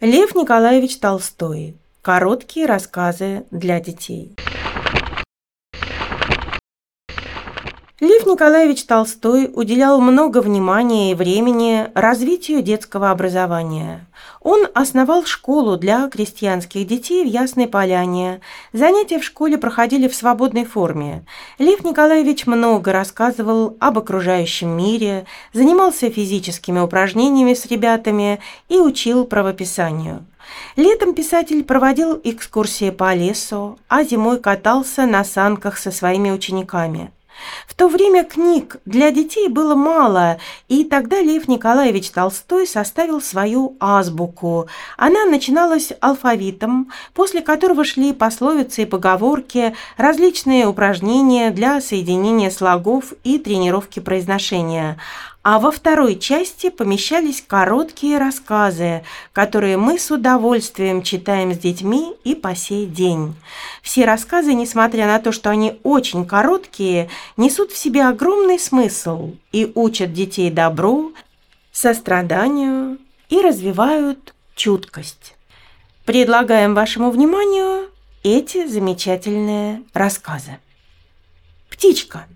Лев Николаевич Толстой. Короткие рассказы для детей. Лев Николаевич Толстой уделял много внимания и времени развитию детского образования. Он основал школу для крестьянских детей в Ясной Поляне. Занятия в школе проходили в свободной форме. Лев Николаевич много рассказывал об окружающем мире, занимался физическими упражнениями с ребятами и учил правописанию. Летом писатель проводил экскурсии по лесу, а зимой катался на санках со своими учениками. В то время книг для детей было мало, и тогда Лев Николаевич Толстой составил свою азбуку. Она начиналась алфавитом, после которого шли пословицы и поговорки, различные упражнения для соединения слогов и тренировки произношения. А во второй части помещались короткие рассказы, которые мы с удовольствием читаем с детьми и по сей день. Все рассказы, несмотря на то, что они очень короткие, несут в себе огромный смысл и учат детей добру, состраданию и развивают чуткость. Предлагаем вашему вниманию эти замечательные рассказы. Птичка.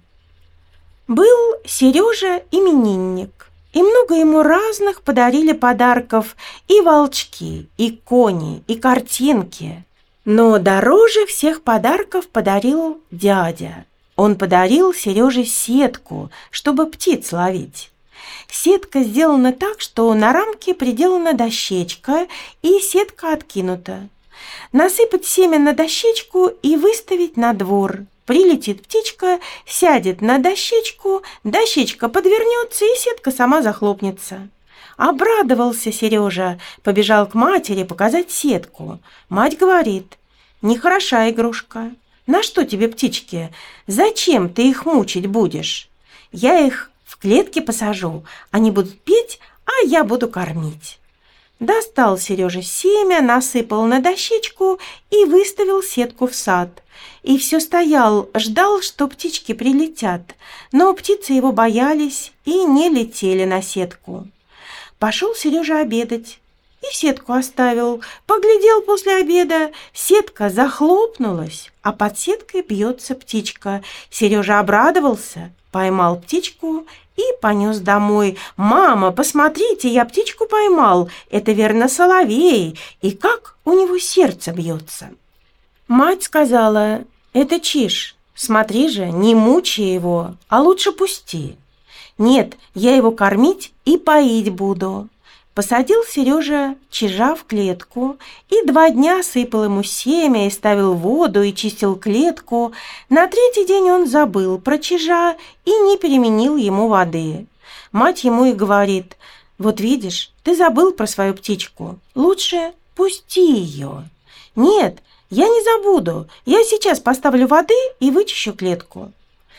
Был Сережа именинник, и много ему разных подарили подарков: и волчки, и кони, и картинки. Но дороже всех подарков подарил дядя. Он подарил Сереже сетку, чтобы птиц ловить. Сетка сделана так, что на рамке приделана дощечка, и сетка откинута. Насыпать семя на дощечку и выставить на двор. Прилетит птичка, сядет на дощечку, дощечка подвернется, и сетка сама захлопнется. Обрадовался Сережа, побежал к матери показать сетку. Мать говорит: «Нехороша игрушка. На что тебе птички? Зачем ты их мучить будешь? Я их в клетке посажу, они будут петь, а я буду кормить». Достал Сережа семя, насыпал на дощечку и выставил сетку в сад. И все стоял, ждал, что птички прилетят, но птицы его боялись и не летели на сетку. Пошел Сережа обедать и сетку оставил. Поглядел после обеда, сетка захлопнулась, а под сеткой бьется птичка. Сережа обрадовался, поймал птичку и понес домой. «Мама, посмотрите, я птичку поймал, это верно соловей, и как у него сердце бьется». Мать сказала: «Это чиж, смотри же, не мучай его, а лучше пусти». «Нет, я его кормить и поить буду». Посадил Сережа чижа в клетку и 2 дня сыпал ему семя и ставил воду и чистил клетку. На 3-й день он забыл про чижа и не переменил ему воды. Мать ему и говорит: «Вот видишь, ты забыл про свою птичку, лучше пусти ее». «Нет, я не забуду, я сейчас поставлю воды и вычищу клетку».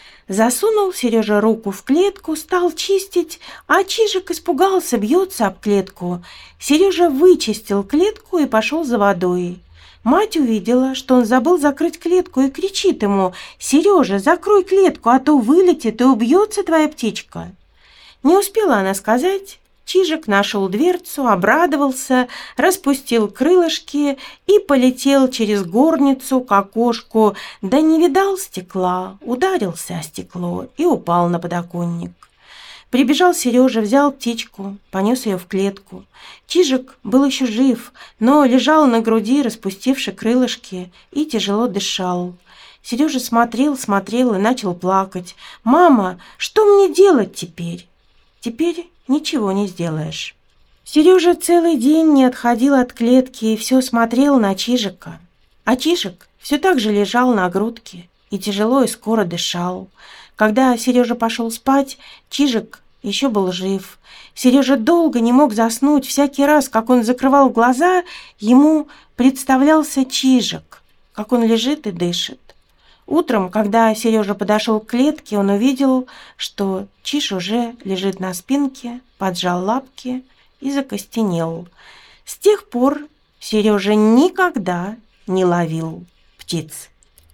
Засунул Сережа руку в клетку, стал чистить, а чижик испугался, бьется об клетку. Сережа вычистил клетку и пошел за водой. Мать увидела, что он забыл закрыть клетку, и кричит ему: «Сережа, закрой клетку, а то вылетит и убьется твоя птичка». Не успела она сказать, чижик нашел дверцу, обрадовался, распустил крылышки и полетел через горницу к окошку, да не видал стекла, ударился о стекло и упал на подоконник. Прибежал Сережа, взял птичку, понес ее в клетку. Чижик был еще жив, но лежал на груди, распустивши крылышки, и тяжело дышал. Сережа смотрел и начал плакать. «Мама, что мне делать теперь?» «Теперь ничего не сделаешь». Сережа целый день не отходил от клетки и все смотрел на чижика. А чижик все так же лежал на грудке и тяжело и скоро дышал. Когда Сережа пошел спать, чижик еще был жив. Сережа долго не мог заснуть. Всякий раз, как он закрывал глаза, ему представлялся чижик, как он лежит и дышит. Утром, когда Сережа подошел к клетке, он увидел, что чиж уже лежит на спинке, поджал лапки и закостенел. С тех пор Сережа никогда не ловил птиц.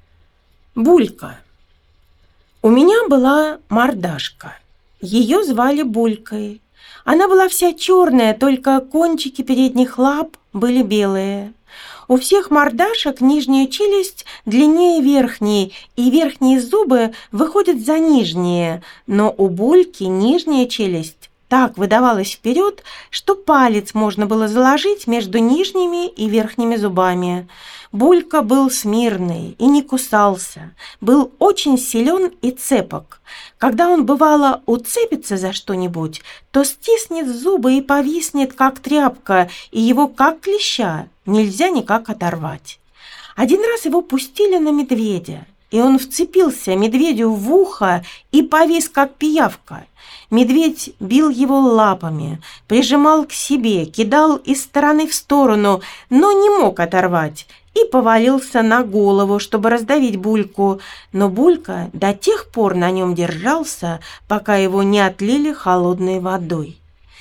Булька. У меня была мордашка. Ее звали Булькой. Она была вся черная, только кончики передних лап были белые. У всех мордашек нижняя челюсть длиннее верхней, и верхние зубы выходят за нижние, но у Бульки нижняя челюсть так выдавалась вперед, что палец можно было заложить между нижними и верхними зубами. Булька был смирный и не кусался, был очень силен и цепок. Когда он, бывало, уцепится за что-нибудь, то стиснет зубы и повиснет, как тряпка, и его, как клеща, нельзя никак оторвать. Один раз его пустили на медведя, и он вцепился медведю в ухо и повис, как пиявка. Медведь бил его лапами, прижимал к себе, кидал из стороны в сторону, но не мог оторвать, и повалился на голову, чтобы раздавить Бульку, но Булька до тех пор на нем держался, пока его не отлили холодной водой.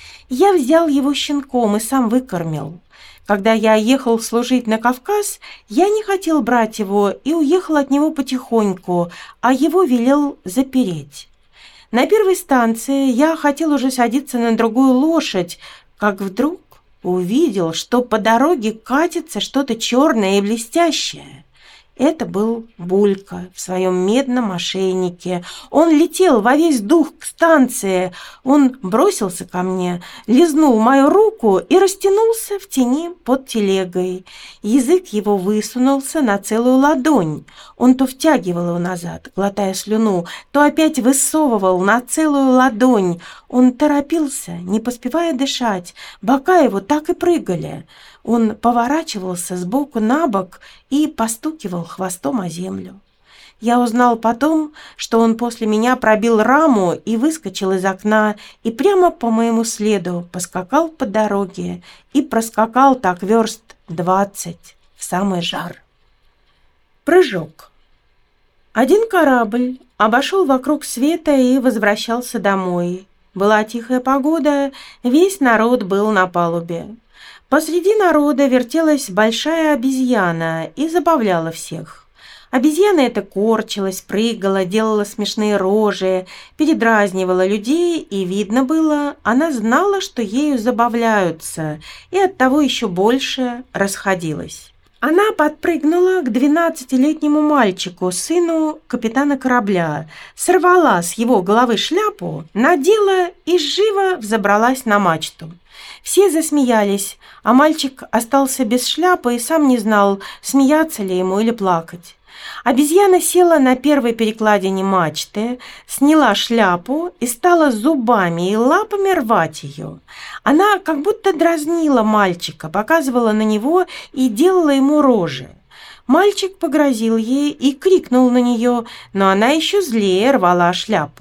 Я взял его щенком и сам выкормил. Когда я ехал служить на Кавказ, я не хотел брать его и уехал от него потихоньку, а его велел запереть. На первой станции я хотел уже садиться на другую лошадь, как вдруг увидел, что по дороге катится что-то черное и блестящее. Это был Булька в своем медном ошейнике. Он летел во весь дух к станции. Он бросился ко мне, лизнул мою руку и растянулся в тени под телегой. Язык его высунулся на целую ладонь. Он то втягивал его назад, глотая слюну, то опять высовывал на целую ладонь. Он торопился, не поспевая дышать. Бока его так и прыгали. Он поворачивался сбоку на бок и постукивал хвостом о землю. Я узнал потом, что он после меня пробил раму и выскочил из окна, и прямо по моему следу поскакал по дороге и проскакал так верст 20 в самый жар. Прыжок. Один корабль обошел вокруг света и возвращался домой. Была тихая погода, весь народ был на палубе. Посреди народа вертелась большая обезьяна и забавляла всех. Обезьяна эта корчилась, прыгала, делала смешные рожи, передразнивала людей, и видно было, она знала, что ею забавляются, и оттого еще больше расходилась. Она подпрыгнула к 12-летнему мальчику, сыну капитана корабля, сорвала с его головы шляпу, надела и живо взобралась на мачту. Все засмеялись, а мальчик остался без шляпы и сам не знал, смеяться ли ему или плакать. Обезьяна села на первой перекладине мачты, сняла шляпу и стала зубами и лапами рвать ее. Она как будто дразнила мальчика, показывала на него и делала ему рожи. Мальчик погрозил ей и крикнул на нее, но она еще злее рвала шляпу.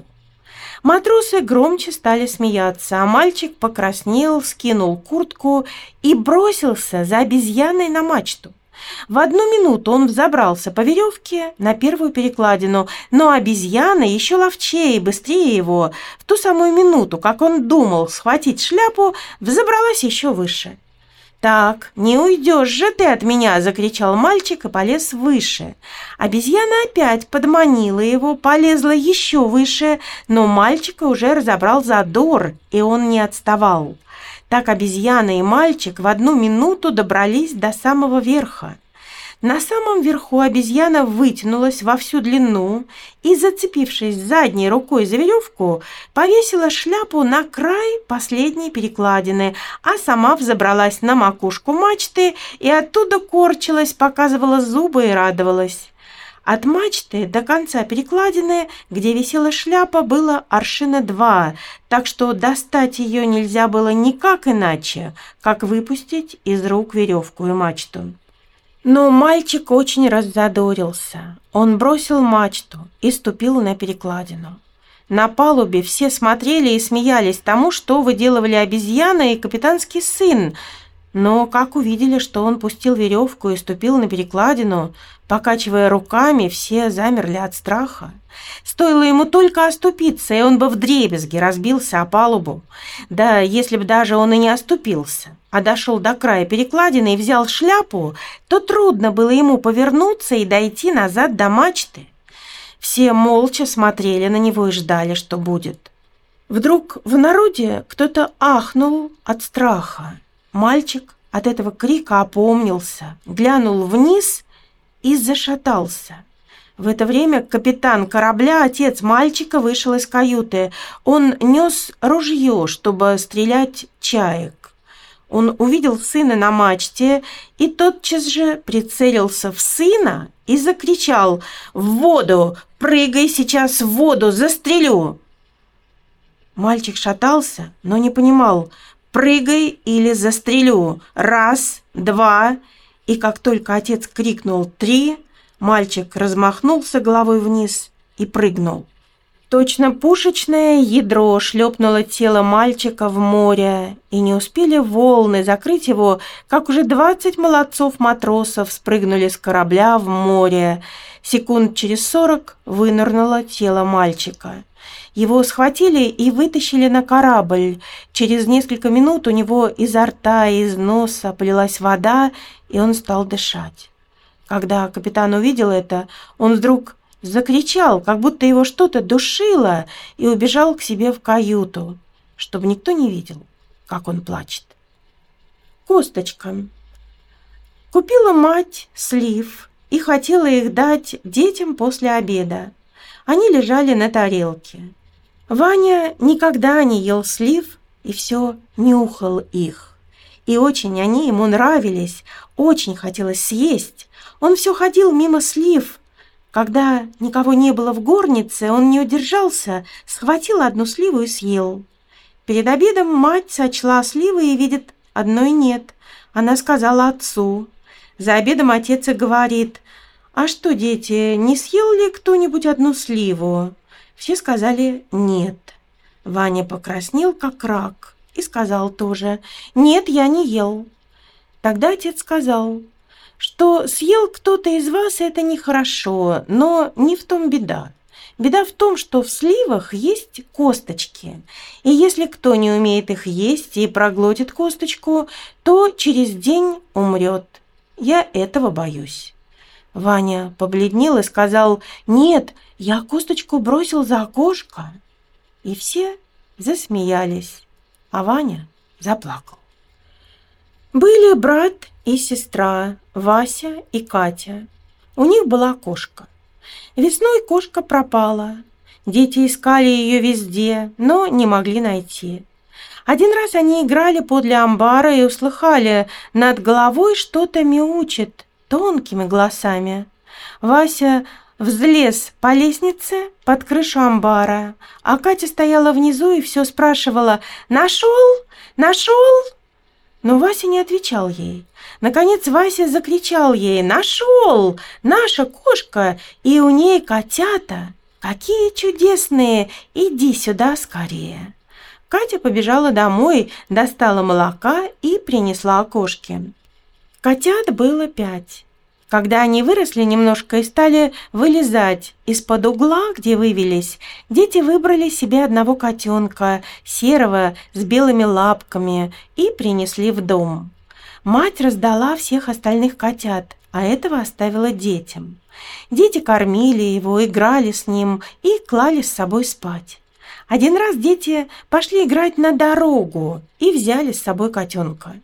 Матросы громче стали смеяться, а мальчик покраснел, скинул куртку и бросился за обезьяной на мачту. В одну минуту он взобрался по веревке на первую перекладину, но обезьяна еще ловчее и быстрее его, в ту самую минуту, как он думал схватить шляпу, взобралась еще выше. «Так, не уйдешь же ты от меня!» – закричал мальчик и полез выше. Обезьяна опять подманила его, полезла еще выше, но мальчика уже разобрал задор, и он не отставал. Так обезьяна и мальчик в одну минуту добрались до самого верха. На самом верху обезьяна вытянулась во всю длину и, зацепившись задней рукой за веревку, повесила шляпу на край последней перекладины, а сама взобралась на макушку мачты и оттуда корчилась, показывала зубы и радовалась. От мачты до конца перекладины, где висела шляпа, было аршина 2, так что достать ее нельзя было никак иначе, как выпустить из рук веревку и мачту. Но мальчик очень раззадорился. Он бросил мачту и ступил на перекладину. На палубе все смотрели и смеялись тому, что выделывали обезьяна и капитанский сын, но как увидели, что он пустил веревку и ступил на перекладину, покачивая руками, все замерли от страха. Стоило ему только оступиться, и он бы вдребезги разбился о палубу. Да если бы даже он и не оступился, а дошел до края перекладины и взял шляпу, то трудно было ему повернуться и дойти назад до мачты. Все молча смотрели на него и ждали, что будет. Вдруг в народе кто-то ахнул от страха. Мальчик от этого крика опомнился, глянул вниз и зашатался. В это время капитан корабля, отец мальчика, вышел из каюты. Он нес ружье, чтобы стрелять чаек. Он увидел сына на мачте и тотчас же прицелился в сына и закричал: «В воду! Прыгай сейчас в воду! Застрелю!» Мальчик шатался, но не понимал, прыгай или застрелю. Раз, два. И как только отец крикнул три, мальчик размахнулся головой вниз и прыгнул. Точно пушечное ядро шлепнуло тело мальчика в море, и не успели волны закрыть его, как уже 20 молодцов-матросов спрыгнули с корабля в море. Секунд через 40 вынырнуло тело мальчика. Его схватили и вытащили на корабль. Через несколько минут у него изо рта и из носа полилась вода, и он стал дышать. Когда капитан увидел это, он вдруг закричал, как будто его что-то душило, и убежал к себе в каюту, чтобы никто не видел, как он плачет. Косточка. Купила мать слив и хотела их дать детям после обеда. Они лежали на тарелке. Ваня никогда не ел слив и все нюхал их. И очень они ему нравились, очень хотелось съесть. Он все ходил мимо слив. Когда никого не было в горнице, он не удержался, схватил одну сливу и съел. Перед обедом мать сочла сливы и видит, одной нет. Она сказала отцу. За обедом отец и говорит: «А что, дети, не съел ли кто-нибудь одну сливу?» Все сказали «нет». Ваня покраснел, как рак, и сказал тоже: «Нет, я не ел». Тогда отец сказал, что съел кто-то из вас, это нехорошо, но не в том беда. Беда в том, что в сливах есть косточки, и если кто не умеет их есть и проглотит косточку, то через день умрет. Я этого боюсь. Ваня побледнел и сказал: «Нет, я косточку бросил за окошко». И все засмеялись, а Ваня заплакал. Были брат и сестра, Вася и Катя. У них была кошка. Весной кошка пропала. Дети искали ее везде, но не могли найти. Один раз они играли подле амбара и услыхали, над головой что-то мяучит тонкими голосами. Вася взлез по лестнице под крышу амбара, а Катя стояла внизу и все спрашивала: «Нашел? Нашел?» Но Вася не отвечал ей. Наконец Вася закричал ей: «Нашел! Наша кошка! И у ней котята! Какие чудесные! Иди сюда скорее!» Катя побежала домой, достала молока и принесла кошке. Котят было 5. Когда они выросли немножко и стали вылезать из-под угла, где вывелись, дети выбрали себе одного котенка, серого, с белыми лапками, и принесли в дом. Мать раздала всех остальных котят, а этого оставила детям. Дети кормили его, играли с ним и клали с собой спать. Один раз дети пошли играть на дорогу и взяли с собой котенка.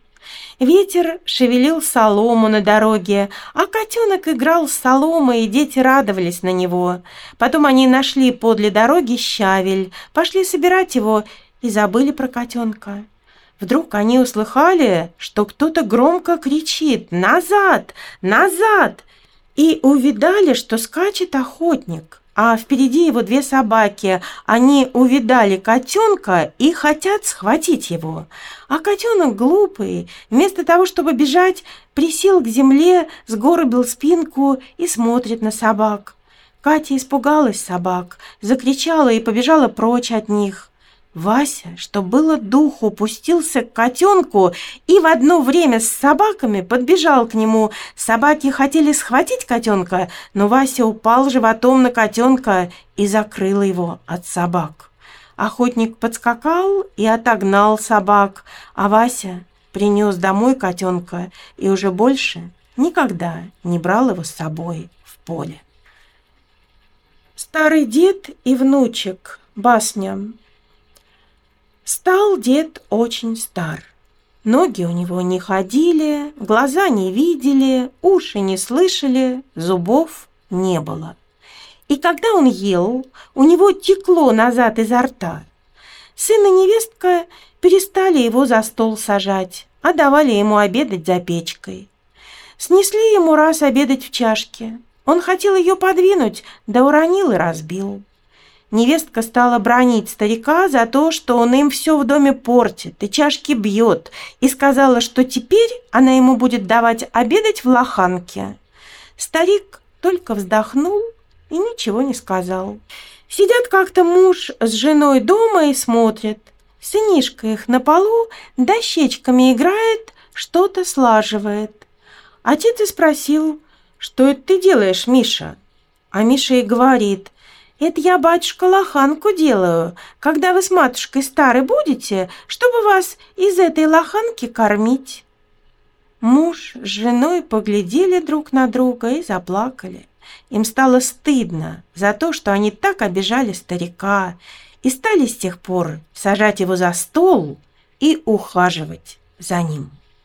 Ветер шевелил солому на дороге, а котенок играл с соломой, и дети радовались на него. Потом они нашли подле дороги щавель, пошли собирать его и забыли про котенка. Вдруг они услыхали, что кто-то громко кричит: «Назад! Назад!» и увидали, что скачет охотник, а впереди его 2 собаки. Они увидали котенка и хотят схватить его. А котенок глупый, вместо того, чтобы бежать, присел к земле, сгорбил спинку и смотрит на собак. Катя испугалась собак, закричала и побежала прочь от них. Вася, что было духу, пустился к котенку и в одно время с собаками подбежал к нему. Собаки хотели схватить котенка, но Вася упал животом на котенка и закрыл его от собак. Охотник подскакал и отогнал собак, а Вася принес домой котенка и уже больше никогда не брал его с собой в поле. Старый дед и внучек. Басня. Стал дед очень стар. Ноги у него не ходили, глаза не видели, уши не слышали, зубов не было. И когда он ел, у него текло назад изо рта. Сын и невестка перестали его за стол сажать, а давали ему обедать за печкой. Снесли ему раз обедать в чашке. Он хотел ее подвинуть, да уронил и разбил. Невестка стала бранить старика за то, что он им все в доме портит и чашки бьет, и сказала, что теперь она ему будет давать обедать в лоханке. Старик только вздохнул и ничего не сказал. Сидят как-то муж с женой дома и смотрят. Сынишка их на полу дощечками играет, что-то слаживает. Отец и спросил: «Что это ты делаешь, Миша?» А Миша и говорит: «Это я, батюшка, лоханку делаю, когда вы с матушкой стары будете, чтобы вас из этой лоханки кормить». Муж с женой поглядели друг на друга и заплакали. Им стало стыдно за то, что они так обижали старика, и стали с тех пор сажать его за стол и ухаживать за ним.